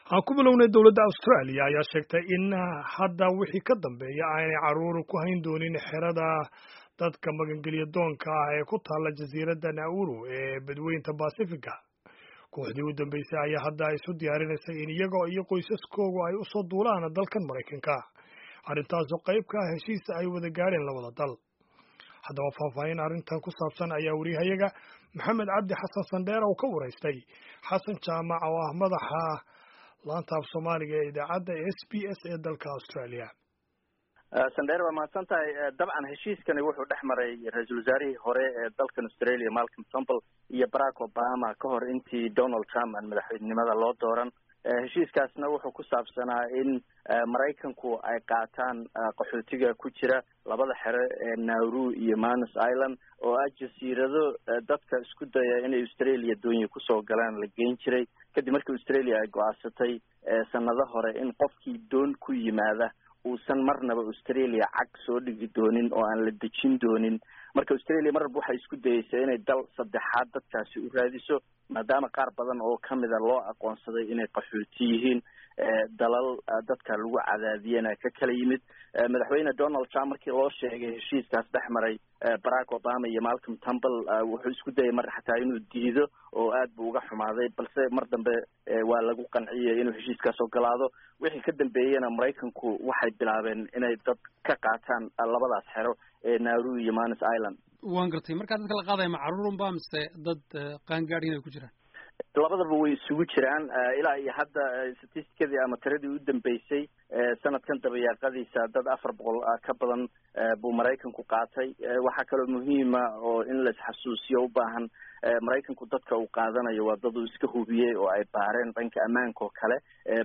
aan ku bilownay dowladda Australia ayaa sheegtay in hadda wixii ka dambeeya aanay caruur ku hayn doonin xerada dadka magangeliya doonka ah ee ku taala jasiiradda Nauru ee badweynta Pacifica. Kooxdii u dambeysay ayaa hadda isu diyaarinaysa in iyaga iyo qoysaskoodu ay u soo duulaan dalkan Mareykanka. Arrintaas oo qayb ka ah heshiis ay wada gaareen labada dal. haddaba faahfaahin arrintan ku saabsan ayaa wariyahayaga Maxamed Cabdi Xasan Sandheer oo ka wareystay Xasan Jaamac oo ah madaxa laanta af Soomaaliga ee idaacadda SBS ee dalka Australia. Sandheer waa mahadsantahay. dabcan heshiiskani wuxuu dhex maray ra-iisul wasaarihii hore ee dalkan Australia Malcolm Turnbull iyo Barack Obama ka hor intii Donald Trump aan madaxweynenimada loo dooran. heshiiskaasna wuxuu ku saabsanaa in Maraykanku ay qaataan qaxootiga ku jira labada xero ee Nauru iyo Manus Island oo ah jasiirado dadka isku daya inay Australia doonyo kusoo galaan la geyn jiray kadib markii Australia ay go'aansatay sanado hore in qofkii doon ku yimaada uusan marnaba Australia cag soo dhigi doonin oo aan la dejin doonin. marka Australia marba waxay isku dayeysay inay dal saddexaad dadkaasi u raadiso maadaama qaar badan oo kamid ah loo aqoonsaday inay qaxooti yihiin dalal dadka lagu cadaadiyana ka kala yimid. madaxweyne Donald Trump markii loo sheegay heshiiskaas dhex maray Barack Obama iyo Malcolm Turnbull wuxuu isku dayay mar xataa inuu diido oo aad buu uga xumaaday balse mar dambe waa lagu qanciyay inuu heshiiskaas ogolaado. wixii ka dambeeyana Maraykanku waxay bilaabeen inay dad ka qaataan labadaas xero ee Nauru iyo Manus Island. waan gartay marka dadka la qaadayo ma caruurunba mise dad qaangaadhin ay ku jiraan? labadaba way isugu jiraan. ilaa iyo hadda statistikadii ama tiradii u dambeysay sanadkan dabayaaqadiisa dad 400 ka badan buu Maraykanku qaatay. waxaa kaloo muhiima oo in la isxasuusiyo u baahan Maraykanku dadka uu qaadanayo waa dad uu iska hubiyey oo ay baareen dhanka ammaanka oo kale.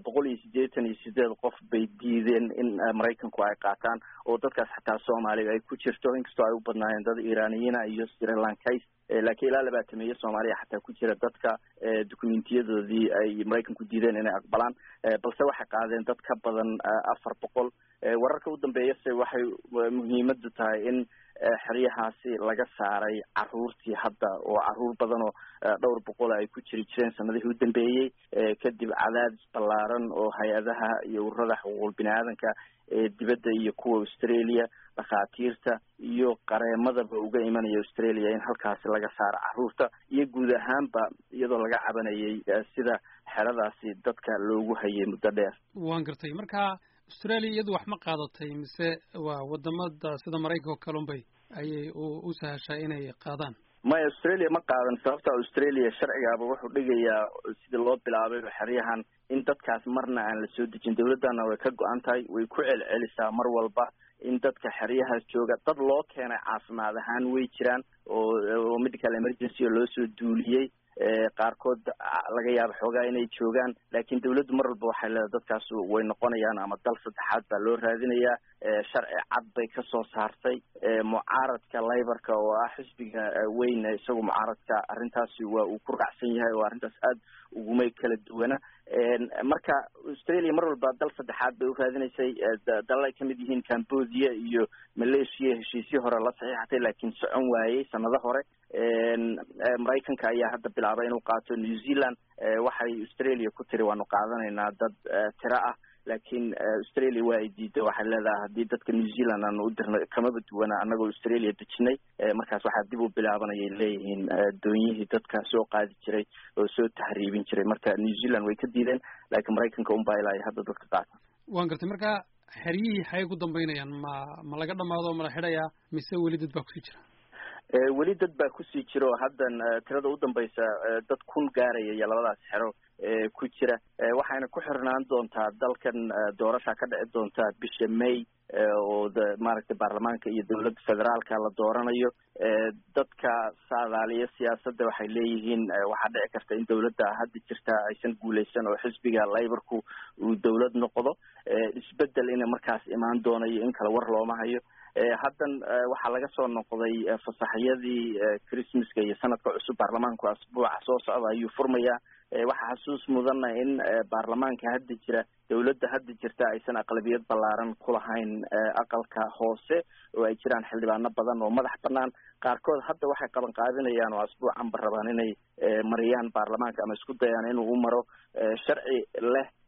188 qof bay diideen in Maraykanku ay qaataan oo dadkaas xataa Soomaaliga ay ku jirto inkastoo ay u badnaayeen dad Iiraaniyiin iyo Sri Lankays laakiin ilaa 20 Soomaaliya xataa ku jira dadka dukumeentiyadoodii ay Maraykanku diideen inay aqbalaan balse waxay qaadeen dad ka badan 400. wararka u dambeeyay waxay muhiimadu tahay in xeryahaasi laga saaray caruurtii hadda oo caruur badan oo dhowr boqol ay ku jireen sanadihii u dambeeyay kadib cadaadis ballaaran oo hay-adaha iyo ururada xuquuqul bini'aadanka ee dibadda iyo kuwa Australia dhakhaatiirta iyo qareemadaba uga imanaya Australia in halkaasi laga saaro caruurta iyo guud ahaanba iyadoo laga cabanayay sida xeradaasi dadka loogu hayay muddo dheer. waan gartay marka Australia iyadu wax ma qaadatay mise waa wadamada sida Mareykanka oo kalunbay ayay u sahashay inay qaadaan? ma Australia ma qaadan sababta Australia sharcigaaba wuxuu dhigayaa sida loo bilaabay xeryahan in dadkaas marna aan la soo dejin. dawladana way ka go'an tahay way ku celcelisaa mar walba in dadka xeryahaas jooga dad loo keenay caafimaad ahaan way jiraan oo medical emergency loo soo duuliyay qaarkood laga yaabo xoogaa inay joogaan laakiin dawladdu mar walba waxay leedahay dadkaas way noqonayaan ama dal saddexaad baa loo raadinayaa. sharci cad bay ka soo saartay. mucaaradka Labourka oo ah xisbiga weyn isagu mucaaradka arrintaasi waa uu ku raacsan yahay oo arrintaas aad ugumay kala duwana. marka Australia mar walba dal saddexaad bay u raadinaysay. dalal ay kamid yihiin Cambodia iyo Malaysia heshiisyo hore la saxiixatay laakiin socon waayay sanado hore. Maraykanka ayaa hadda bilaabay inuu qaato. New Zealand waxay Australia ku tiri waanu qaadanaynaa dad tira ah laakiin Australia waa ay diiday. waxay leedahay haddii dadka New Zealand aanu u dirnay kamaba duwana annagoo Australia dejinay markaas waxaa dib u bilaabanayay leeyihiin doonyihii dadka soo qaadi jiray oo soo tahriibin jiray. marka New Zealand way ka diideen laakiin Maraykanka unbaa ilaa hadda dadka qaata. waan gartay marka xeryihii xay ku dambeynayaan ma laga dhamaado ma la xidhayaa mise weli dad baa kusii jira? weli dad baa kusii jira oo haddan tirada u dambaysa dad 1,000 gaaraya iyo labadaas xero ku jira. waxayna ku xirnaan doontaa dalkan doorasho ka dhici doonta bisha May oo maaragtay baarlamaanka iyo dawladda federaalka la dooranayo. dadka saadaaliya siyaasadda waxay leeyihiin waxaa dhici karta in dawladda hadda jirta aysan guuleysan oo xisbiga Labourku uu dawlad noqdo. isbedel in markaas imaan doonayo in kala war looma hayo. haddan waxaa laga soo noqday fasaxyadii Christmaska iyo sanadka cusub. baarlamaanku asbuuca soo socda ayuu furmayaa. waxaa xasuus mudana in baarlamaanka hadda jira dawladda hadda jirta aysan aqlabiyad ballaaran ku lahayn aqalka hoose oo ay jiraan xildhibaano badan oo madax bannaan. qaarkood hadda waxay qaban qaadinayaan oo asbuucan rabaan inay mariyaan baarlamaanka ama isku dayaan inuu u maro sharci leh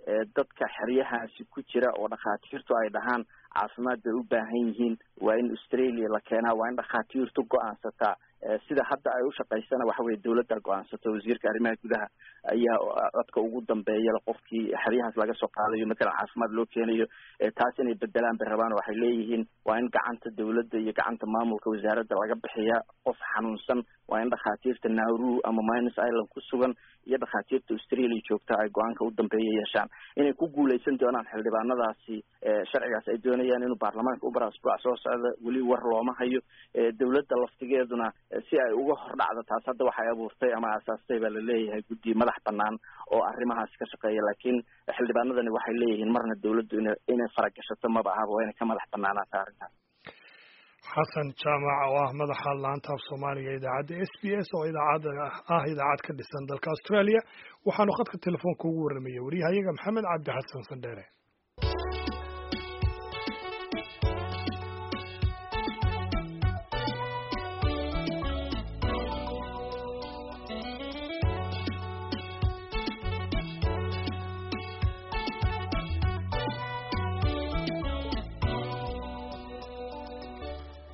dadka xeryahaasi ku jira oo dhakhaatiirtu ay dhahaan caafimaad bay u baahan yihiin waa in Australia la keenaa, waa in dhakhaatiirtu go'aansataa. sida hadda ay u shaqaysana waxa weeye dawladda go'aansato, wasiirka arrimaha gudaha ayaa codka ugu dambeeya qofkii xeryahaas laga soo qaadayo marka caafimaad loo keenayo. taas inay bedelaan bay rabaan, waxay leeyihiin waa in gacanta dawladda iyo gacanta maamulka wasaaradda laga bixiyaa. qof xanuunsan waa in dhakhaatiirta Nauru ama Manus Island ku sugan iyo dhakhaatiirta Australia joogta ay go'aanka u dambeeya yeeshaan. inay ku guuleysan doonaan xildhibaanadaasi sharcigaas ay doonayaan inuu baarlamaanka u bara usbuuc soo socda, weli war looma hayo. dawladda laftigeeduna si ay uga hordhacdo taas hadda waxay abuurtay ama aasaastay baa la leeyahay guddi madax bannaan oo arrimahaas ka shaqeeya, laakiin xildhibaanadani waxay leeyihiin marna dawladdu inay faragashato maba ahaba, waa inay ka madax bannaanaataa arrintaas. xasan jaamac oo ah madaxa laanta af soomaaliga idaacadda SBS oo idaacad ka dhisan dalka Australia, waxaanu khadka telefoonka ugu warramaya wariyahayaga Maxamed Cabdi Xasan Sandheere.